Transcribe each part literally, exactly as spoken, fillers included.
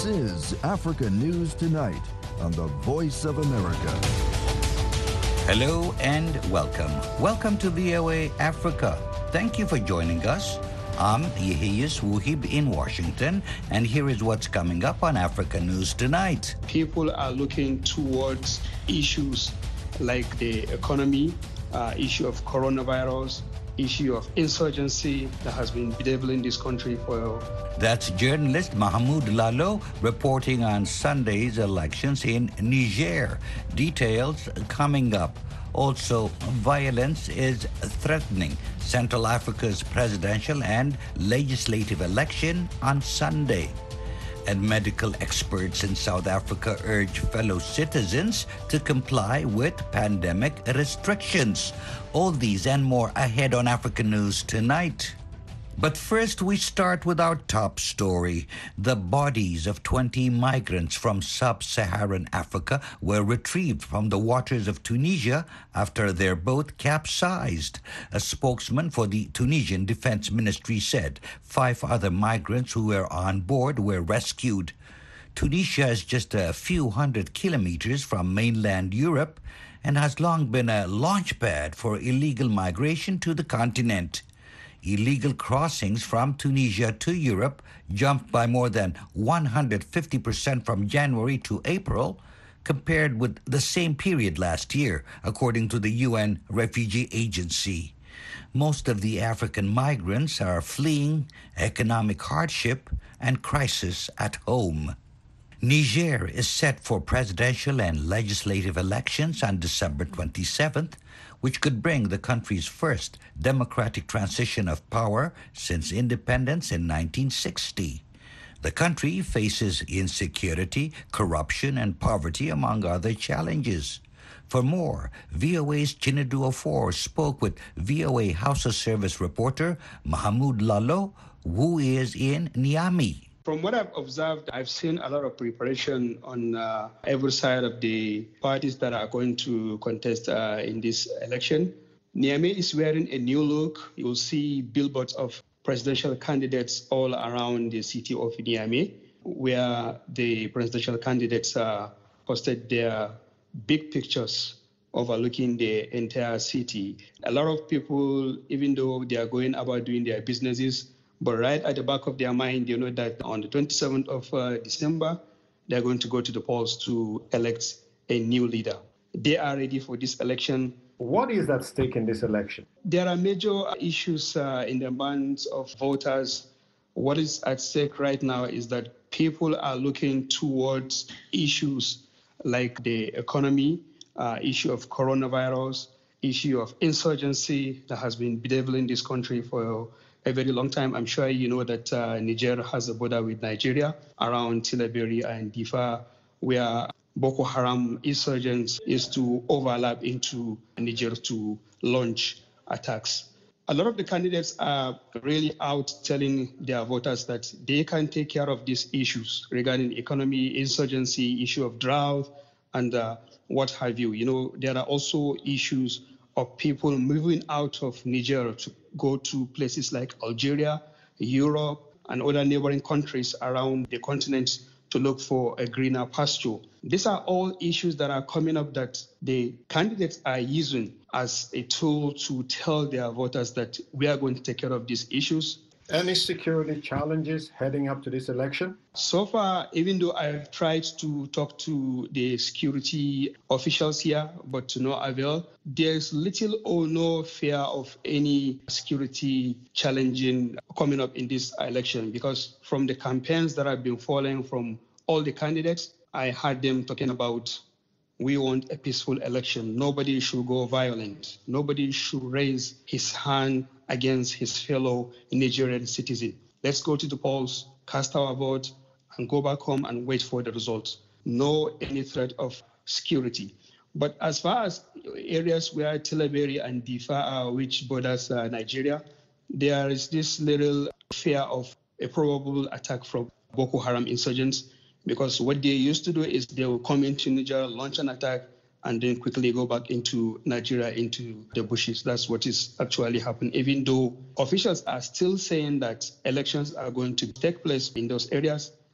This is Africa News Tonight on the Voice of America. Hello and welcome. Welcome to V O A Africa. Thank you for joining us. I'm Yehiyas Wuhib in Washington, and here is what's coming up on Africa News Tonight. People are looking towards issues like the economy, uh, issue of coronavirus, issue of insurgency that has been bedeviling this country for. That's journalist Mahmoud Lalo reporting on Sunday's elections in Niger. Details coming up. Also, violence is threatening Central Africa's presidential and legislative election on Sunday. And medical experts in South Africa urge fellow citizens to comply with pandemic restrictions. All these and more ahead on Africa News Tonight. But first, we start with our top story. The bodies of twenty migrants from sub-Saharan Africa were retrieved from the waters of Tunisia after their boat capsized. A spokesman for the Tunisian Defense Ministry said five other migrants who were on board were rescued. Tunisia is just a few hundred kilometers from mainland Europe and has long been a launchpad for illegal migration to the continent. Illegal crossings from Tunisia to Europe jumped by more than one hundred fifty percent from January to April, compared with the same period last year, according to the U N Refugee Agency. Most of the African migrants are fleeing economic hardship and crisis at home. Niger is set for presidential and legislative elections on December twenty-seventh, which could bring the country's first democratic transition of power since independence in nineteen sixty. The country faces insecurity, corruption, and poverty, among other challenges. For more, V O A's Chinedu Ofor spoke with V O A House of Service reporter Mahmoud Lalo, who is in Niamey. From what I've observed, I've seen a lot of preparation on uh, every side of the parties that are going to contest uh, in this election. Niamey is wearing a new look. You'll see billboards of presidential candidates all around the city of Niamey, where the presidential candidates uh, posted their big pictures overlooking the entire city. A lot of people, even though they are going about doing their businesses, but right at the back of their mind, they know that on the twenty-seventh of uh, December, they're going to go to the polls to elect a new leader. They are ready for this election. What is at stake in this election? There are major issues uh, in the minds of voters. What is at stake right now is that people are looking towards issues like the economy, uh, issue of coronavirus, issue of insurgency that has been bedeviling this country for a very long time. I'm sure you know that uh, Niger has a border with Nigeria around Tillaberi and Difa, where Boko Haram insurgents is to overlap into Niger to launch attacks. A lot of the candidates are really out telling their voters that they can take care of these issues regarding economy, insurgency, issue of drought, and uh, what have you. You know, there are also issues of people moving out of Niger to go to places like Algeria, Europe, and other neighboring countries around the continent to look for a greener pasture. These are all issues that are coming up that the candidates are using as a tool to tell their voters that we are going to take care of these issues. Any security challenges heading up to this election? So far, even though I've tried to talk to the security officials here, but to no avail, there's little or no fear of any security challenging coming up in this election, because from the campaigns that I've been following from all the candidates, I heard them talking about we want a peaceful election. Nobody should go violent. Nobody should raise his hand against his fellow Nigerian citizen. Let's go to the polls, cast our vote, and go back home and wait for the results. No any threat of security. But as far as areas where Tillaberi and Difa are, which borders uh, Nigeria, there is this little fear of a probable attack from Boko Haram insurgents, because what they used to do is they will come into Niger, launch an attack, and then quickly go back into Nigeria, into the bushes. That's what is actually happening, even though officials are still saying that elections are going to take place in those areas.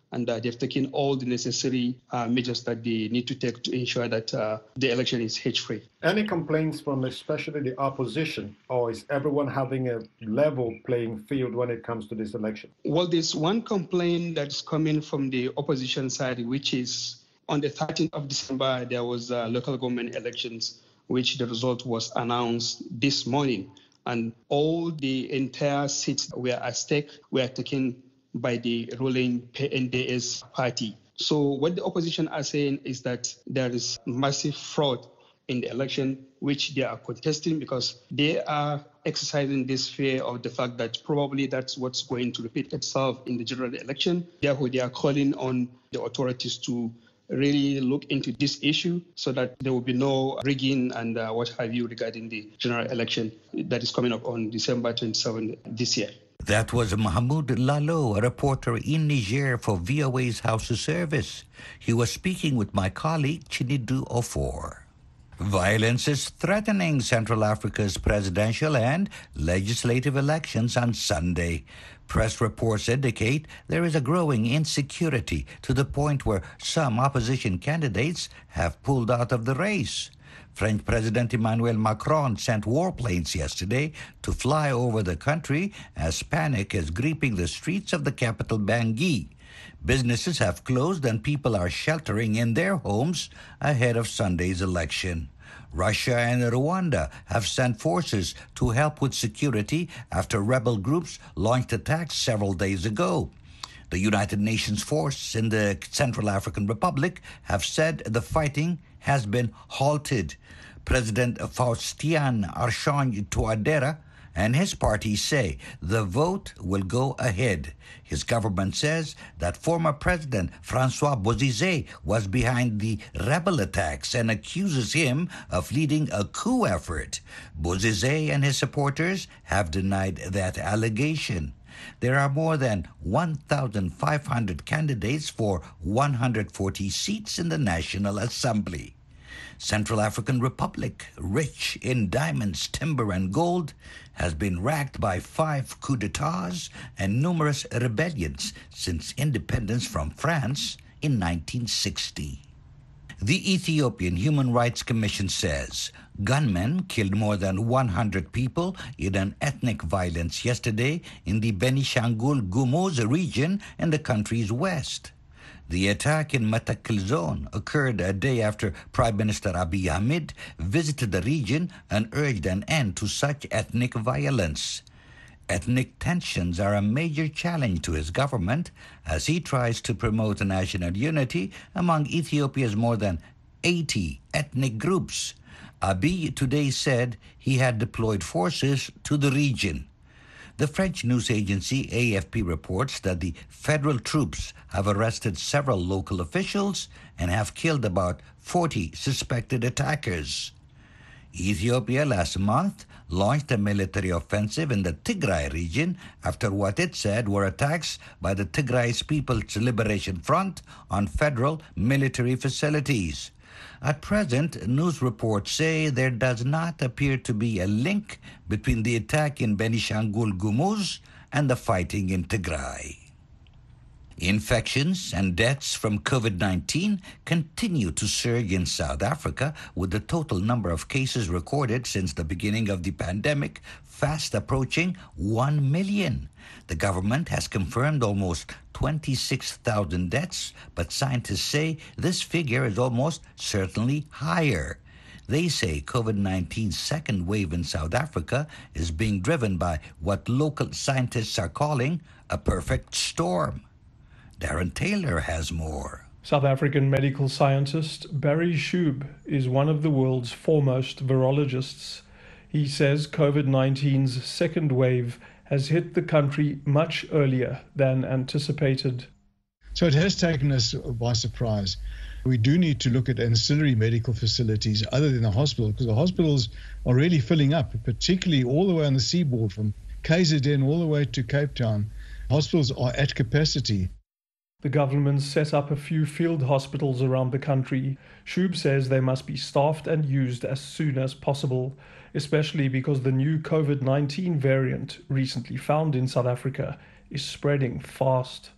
and uh, they've taken all the necessary uh, measures that they need to take to ensure that uh, the election is hitch-free. Any complaints from especially the opposition, or is everyone having a level playing field when it comes to this election? Well, there's one complaint that's coming from the opposition side, which is on the thirteenth of December, there was uh, local government elections, which the result was announced this morning. And all the entire seats were at stake were taken by the ruling P N D S party. So what the opposition are saying is that there is massive fraud in the election, which they are contesting because they are exercising this fear of the fact that probably that's what's going to repeat itself in the general election. Therefore, they are calling on the authorities to really look into this issue so that there will be no rigging and uh, what have you regarding the general election that is coming up on December twenty-seventh this year. That was Mahmoud Lalo, a reporter in Niger for V O A's House of Service. He was speaking with my colleague Chinidu Ofor. Violence is threatening Central Africa's presidential and legislative elections on Sunday. Press reports indicate there is a growing insecurity to the point where some opposition candidates have pulled out of the race. French President Emmanuel Macron sent warplanes yesterday to fly over the country as panic is gripping the streets of the capital Bangui. Businesses have closed and people are sheltering in their homes ahead of Sunday's election. Russia and Rwanda have sent forces to help with security after rebel groups launched attacks several days ago. The United Nations force in the Central African Republic have said the fighting has been halted. President Faustin Archange Touadéra and his party say the vote will go ahead. His government says that former President Francois Bozizé was behind the rebel attacks and accuses him of leading a coup effort. Bozizé and his supporters have denied that allegation. There are more than one thousand five hundred candidates for one hundred forty seats in the National Assembly. Central African Republic, rich in diamonds, timber, and gold, has been racked by five coups d'etats and numerous rebellions since independence from France in nineteen sixty. The Ethiopian Human Rights Commission says gunmen killed more than one hundred people in an ethnic violence yesterday in the Benishangul Gumuz region in the country's west. The attack in Matakel zone occurred a day after Prime Minister Abiy Ahmed visited the region and urged an end to such ethnic violence. Ethnic tensions are a major challenge to his government as he tries to promote national unity among Ethiopia's more than eighty ethnic groups. Abiy today said he had deployed forces to the region. The French news agency A F P reports that the federal troops have arrested several local officials and have killed about forty suspected attackers. Ethiopia last month launched a military offensive in the Tigray region after what it said were attacks by the Tigray People's Liberation Front on federal military facilities. At present, news reports say there does not appear to be a link between the attack in Benishangul Gumuz and the fighting in Tigray. Infections and deaths from COVID nineteen continue to surge in South Africa, with the total number of cases recorded since the beginning of the pandemic fast approaching one million. The government has confirmed almost twenty-six thousand deaths, but scientists say this figure is almost certainly higher. They say COVID nineteen's second wave in South Africa is being driven by what local scientists are calling a perfect storm. Darren Taylor has more. South African medical scientist Barry Shube is one of the world's foremost virologists. He says COVID nineteen's second wave has hit the country much earlier than anticipated. So it has taken us by surprise. We do need to look at ancillary medical facilities other than the hospital, because the hospitals are really filling up, particularly all the way on the seaboard from K Z N all the way to Cape Town. Hospitals are at capacity. The government set up a few field hospitals around the country. Shube says they must be staffed and used as soon as possible, especially because the new COVID nineteen variant recently found in South Africa is spreading fast.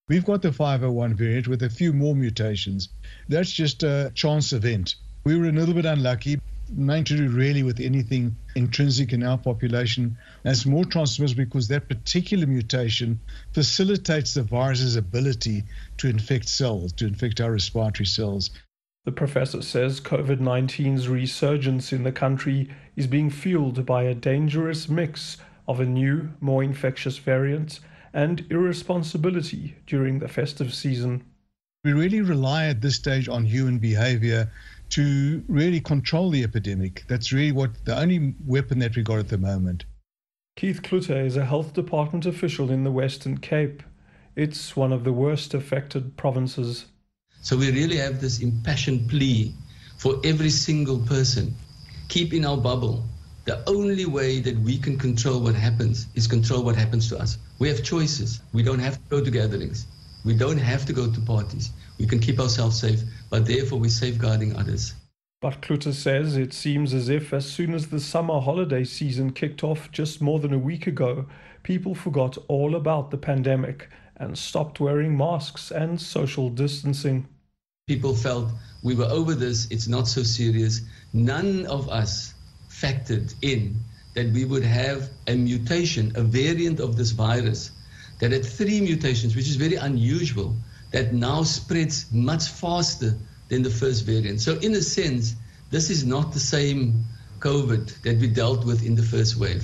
We've got the five oh one variant with a few more mutations. That's just a chance event. We were a little bit unlucky. Nothing to do really with anything intrinsic in our population. And it's more transmissible because that particular mutation facilitates the virus's ability to infect cells, to infect our respiratory cells. The professor says COVID nineteen's resurgence in the country is being fueled by a dangerous mix of a new, more infectious variant and irresponsibility during the festive season. We really rely at this stage on human behavior to really control the epidemic. That's really what the only weapon that we got at the moment. Keith Klutter is a health department official in the Western Cape. It's one of the worst affected provinces. So we really have this impassioned plea for every single person. Keep in our bubble. The only way that we can control what happens is control what happens to us. We have choices. We don't have to go to gatherings. We don't have to go to parties. We can keep ourselves safe, but therefore we're safeguarding others. But Klutter says it seems as if as soon as the summer holiday season kicked off just more than a week ago, people forgot all about the pandemic and stopped wearing masks and social distancing. People felt we were over this, it's not so serious. None of us factored in that we would have a mutation, a variant of this virus that had three mutations, which is very unusual, that now spreads much faster than the first variant. So in a sense, this is not the same COVID that we dealt with in the first wave.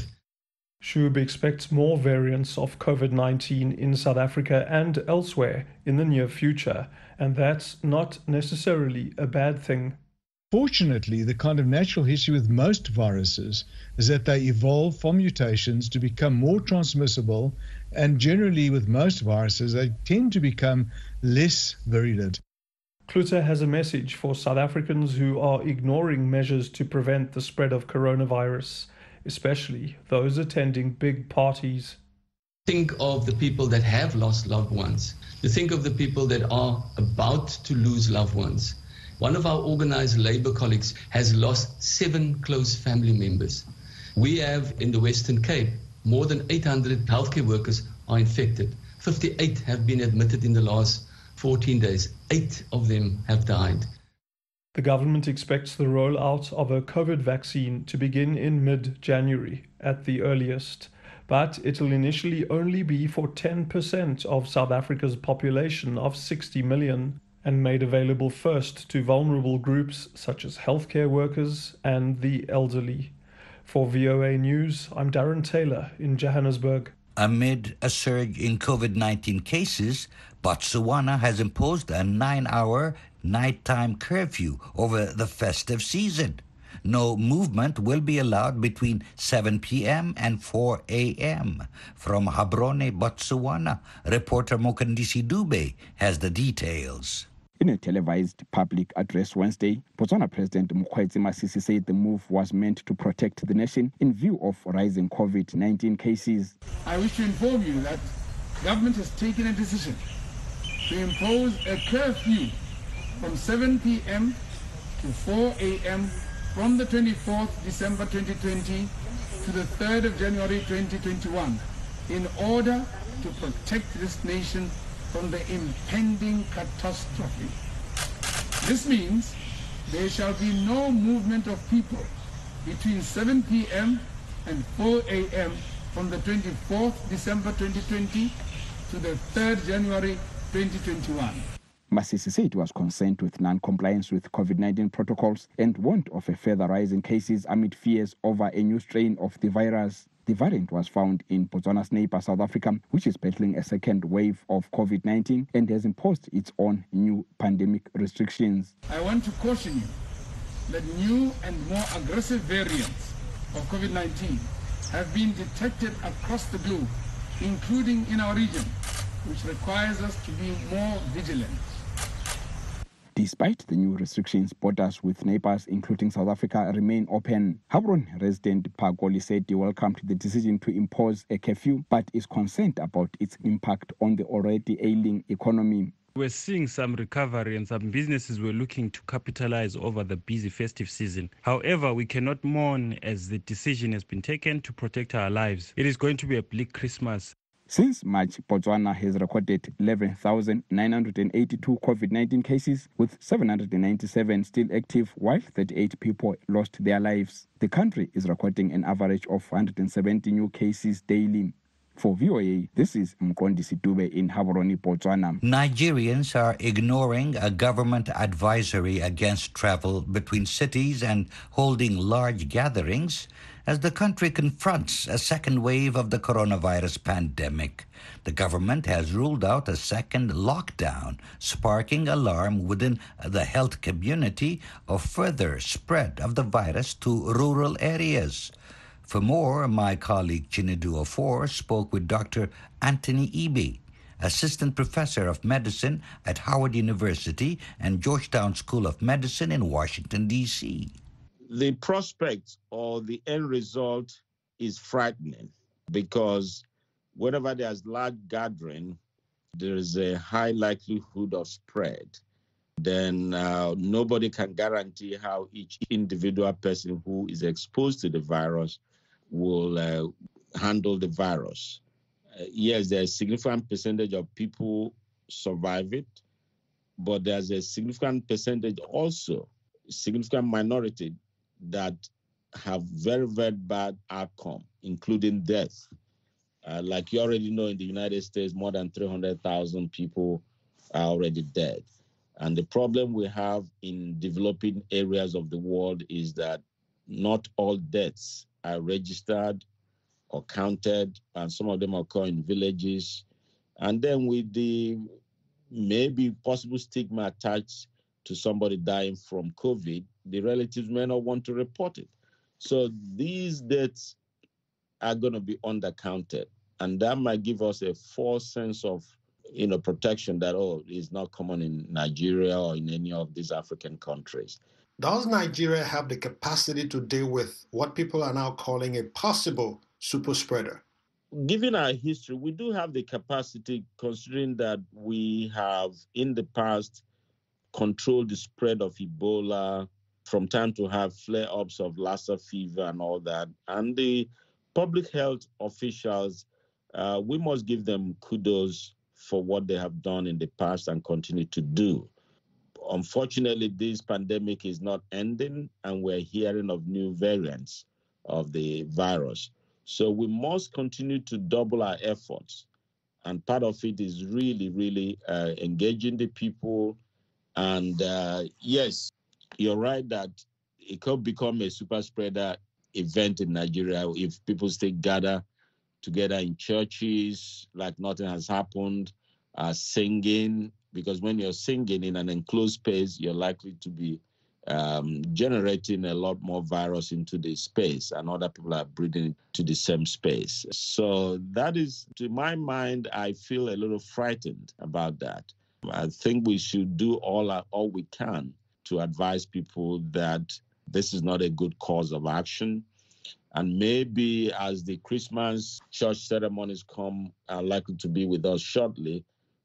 Shub expects more variants of COVID nineteen in South Africa and elsewhere in the near future, and that's not necessarily a bad thing. Fortunately, the kind of natural history with most viruses is that they evolve from mutations to become more transmissible, and generally with most viruses, they tend to become less virulent. Klutter has a message for South Africans who are ignoring measures to prevent the spread of coronavirus, especially those attending big parties. Think of the people that have lost loved ones. You think of the people that are about to lose loved ones. One of our organized labor colleagues has lost seven close family members. We have in the Western Cape, more than eight hundred healthcare workers are infected. fifty-eight have been admitted in the last fourteen days. Eight of them have died. The government expects the rollout of a COVID vaccine to begin in mid-January at the earliest, but it'll initially only be for ten percent of South Africa's population of sixty million. And made available first to vulnerable groups such as healthcare workers and the elderly. For V O A News, I'm Darren Taylor in Johannesburg. Amid a surge in COVID nineteen cases, Botswana has imposed a nine-hour nighttime curfew over the festive season. No movement will be allowed between seven p.m. and four a.m. From Gaborone, Botswana, reporter Mokandisi Dube has the details. In a televised public address Wednesday, Botswana President Mokgweetsi Masisi said the move was meant to protect the nation in view of rising COVID nineteen cases. I wish to inform you that government has taken a decision to impose a curfew from seven p.m. to four a.m. from the twenty-fourth December twenty twenty to the third of January twenty twenty-one in order to protect this nation from the impending catastrophe. This means there shall be no movement of people between seven p.m. and four a.m. from the twenty-fourth December twenty twenty to the third January twenty twenty-one. Masisi said he was concerned with non-compliance with COVID nineteen protocols and warned of a further rise in cases amid fears over a new strain of the virus. The variant was found in Botswana's neighbor South Africa, which is battling a second wave of COVID nineteen and has imposed its own new pandemic restrictions. I want to caution you that new and more aggressive variants of COVID nineteen have been detected across the globe, including in our region, which requires us to be more vigilant. Despite the new restrictions, borders with neighbors, including South Africa, remain open. Gaborone resident Phakoli said he welcomed the decision to impose a curfew, but is concerned about its impact on the already ailing economy. We're seeing some recovery and some businesses were looking to capitalize over the busy festive season. However, we cannot mourn as the decision has been taken to protect our lives. It is going to be a bleak Christmas. Since March, Botswana has recorded eleven thousand nine hundred eighty-two COVID nineteen cases, with seven hundred ninety-seven still active, while thirty-eight people lost their lives. The country is recording an average of one hundred seventy new cases daily. For V O A, this is Mqondisi Dube in Gaborone, Botswana. Nigerians are ignoring a government advisory against travel between cities and holding large gatherings as the country confronts a second wave of the coronavirus pandemic. The government has ruled out a second lockdown, sparking alarm within the health community of further spread of the virus to rural areas. For more, my colleague Chinedu Ofor spoke with Doctor Anthony Ebe, Assistant Professor of Medicine at Howard University and Georgetown School of Medicine in Washington, D C The prospect or the end result is frightening because whenever there's large gathering, there is a high likelihood of spread. Then uh, nobody can guarantee how each individual person who is exposed to the virus will uh, handle the virus. Uh, yes, there's a significant percentage of people survive it, but there's a significant percentage also, significant minority that have very, very bad outcome, including death. Uh, like you already know, in the United States, more than three hundred thousand people are already dead. And the problem we have in developing areas of the world is that not all deaths are registered or counted, and some of them occur in villages. And then with the maybe possible stigma attached to somebody dying from COVID, the relatives may not want to report it. So these deaths are going to be undercounted. And that might give us a false sense of, you know, protection that, oh, it's not common in Nigeria or in any of these African countries. Does Nigeria have the capacity to deal with what people are now calling a possible super spreader? Given our history, we do have the capacity, considering that we have in the past controlled the spread of Ebola, from time to have flare-ups of Lassa fever and all that. And the public health officials, uh, we must give them kudos for what they have done in the past and continue to do. Unfortunately, this pandemic is not ending, and we're hearing of new variants of the virus. So we must continue to double our efforts. And part of it is really, really uh, engaging the people. And uh, yes, you're right that it could become a super spreader event in Nigeria if people still gather together in churches like nothing has happened, uh, singing, because when you're singing in an enclosed space, you're likely to be um, generating a lot more virus into the space, and other people are breathing into the same space. So that is, to my mind, I feel a little frightened about that. I think we should do all, our, all we can to advise people that this is not a good course of action. And maybe as the Christmas church ceremonies come, are likely to be with us shortly,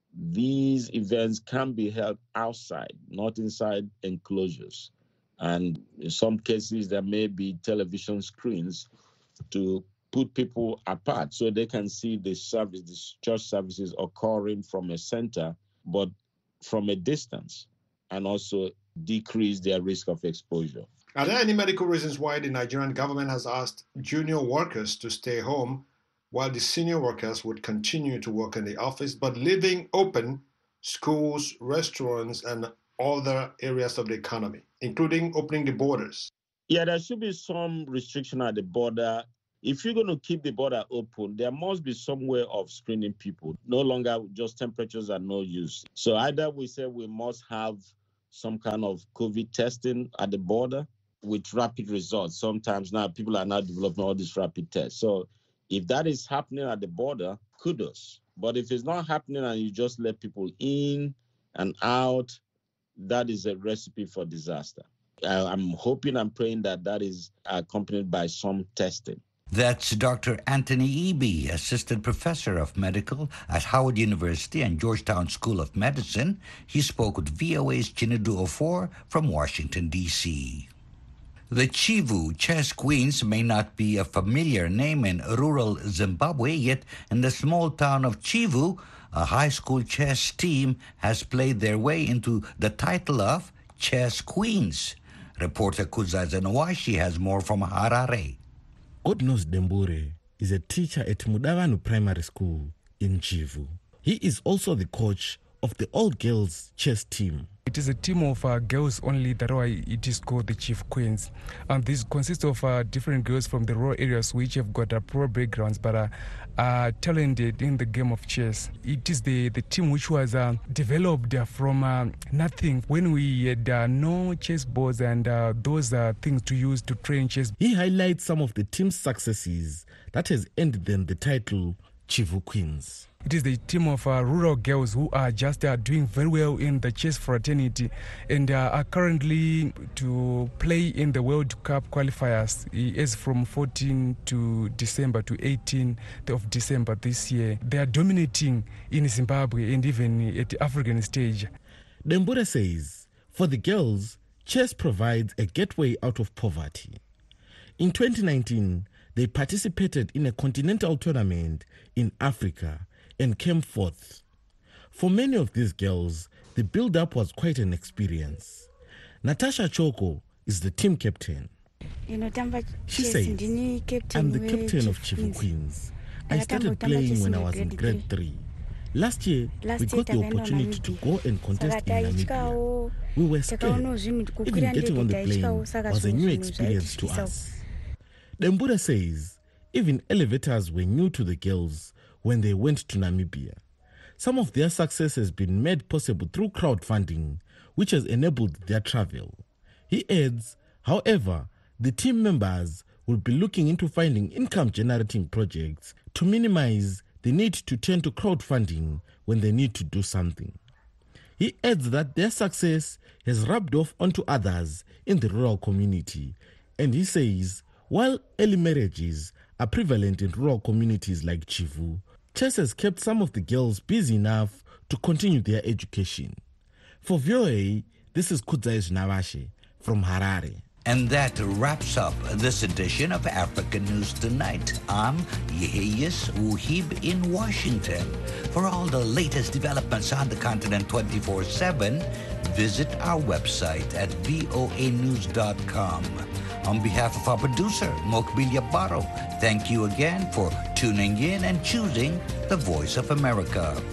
these events can be held outside, not inside enclosures. And in some cases, there may be television screens to put people apart so they can see the service, the church services occurring from a center, but from a distance, and also decrease their risk of exposure. Are there any medical reasons why the Nigerian government has asked junior workers to stay home while the senior workers would continue to work in the office, but leaving open schools, restaurants, and other areas of the economy, including opening the borders? Yeah, there should be some restriction at the border. If you're going to keep the border open, there must be some way of screening people. No longer just temperatures are no use. So either we say we must have some kind of COVID testing at the border with rapid results. Sometimes now people are now developing all these rapid tests. So if that is happening at the border, kudos. But if it's not happening and you just let people in and out, that is a recipe for disaster. I'm hoping and praying that that is accompanied by some testing. That's Doctor Anthony Ebe, Assistant Professor of Medical at Howard University and Georgetown School of Medicine. He spoke with V O A's Chinedu Ofor from Washington, D C The Chivu chess queens may not be a familiar name in rural Zimbabwe, yet in the small town of Chivu, a high school chess team has played their way into the title of Chess Queens. Reporter Kuzaza Nwashi has more from Harare. Godnos Dembure is a teacher at Mudavanu Primary School in Chivu. He is also the coach of the all-girls chess team. It is a team of uh, girls only, that's why it is called the Chief Queens. And this consists of uh, different girls from the rural areas which have got uh, poor backgrounds but uh, are talented in the game of chess. It is the, the team which was uh, developed uh, from uh, nothing when we had uh, no chess boards and uh, those uh, things to use to train chess. He highlights some of the team's successes that has earned them the title Chivu Queens. It is the team of uh, rural girls who are just uh, doing very well in the chess fraternity and uh, are currently to play in the World Cup qualifiers. It is from fourteenth to December to eighteenth of December this year. They are dominating in Zimbabwe and even at the African stage. Dembure says, for the girls, chess provides a gateway out of poverty. In twenty nineteen, they participated in a continental tournament in Africa and came fourth. For many of these girls, the build-up was quite an experience. Natasha Choko is the team captain. She says, I'm the captain of Chivu Queens. I started playing when I was in grade three. Last year, we got the opportunity to go and contest in Namibia. We were scared. Even getting on the plane was a new experience to us. Dembura says, even elevators were new to the girls when they went to Namibia. Some of their success has been made possible through crowdfunding, which has enabled their travel. He adds, however, the team members will be looking into finding income-generating projects to minimize the need to turn to crowdfunding when they need to do something. He adds that their success has rubbed off onto others in the rural community, and he says, while early marriages are prevalent in rural communities like Chivu, chess has kept some of the girls busy enough to continue their education. For V O A, this is Kudzai Nwashi from Harare. And that wraps up this edition of African News Tonight. I'm Yeheyes Wuhib in Washington. For all the latest developments on the continent twenty-four seven, visit our website at voa news dot com. On behalf of our producer, Mokbilia Baro, thank you again for tuning in and choosing the Voice of America.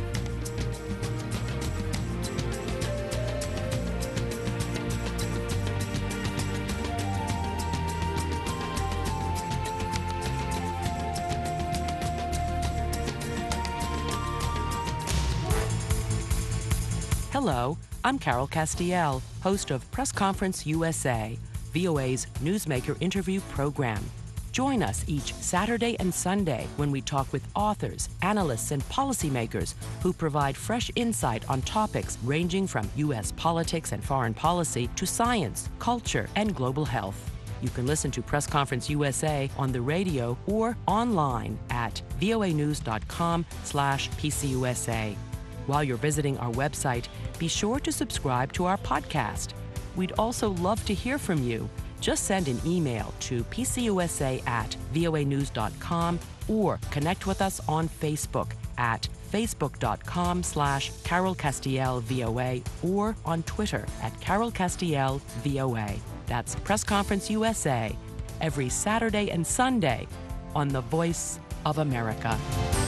Hello, I'm Carol Castiel, host of Press Conference U S A, V O A's Newsmaker interview program. Join us each Saturday and Sunday when we talk with authors, analysts, and policymakers who provide fresh insight on topics ranging from U S politics and foreign policy to science, culture, and global health. You can listen to Press Conference U S A on the radio or online at voa news dot com slash P C U S A. While you're visiting our website, be sure to subscribe to our podcast. We'd also love to hear from you. Just send an email to p c u s a at voa news dot com or connect with us on Facebook at facebook dot com slash Carol Castiel V O A or on Twitter at Carol Castiel V O A. That's Press Conference U S A, every Saturday and Sunday on The Voice of America.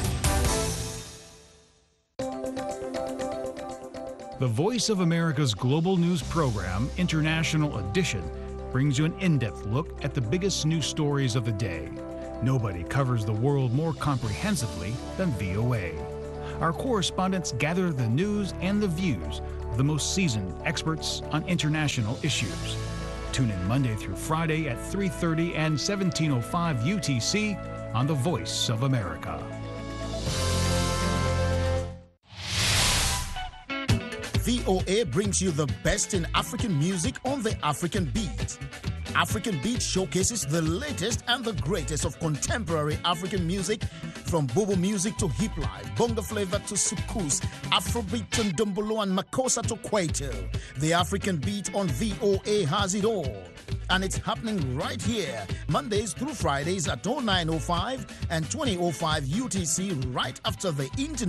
The Voice of America's global news program, International Edition, brings you an in-depth look at the biggest news stories of the day. Nobody covers the world more comprehensively than V O A. Our correspondents gather the news and the views of the most seasoned experts on international issues. Tune in Monday through Friday at three thirty and seventeen oh five U T C on The Voice of America. V O A brings you the best in African music on the African Beat. African Beat showcases the latest and the greatest of contemporary African music, from Bobo music to hip life, bongo flavor to soukous, Afrobeat to ndombolo and makossa to kwaito. The African Beat on V O A has it all. and it's happening right here, Mondays through Fridays at oh nine oh five and twenty oh five U T C, right after the international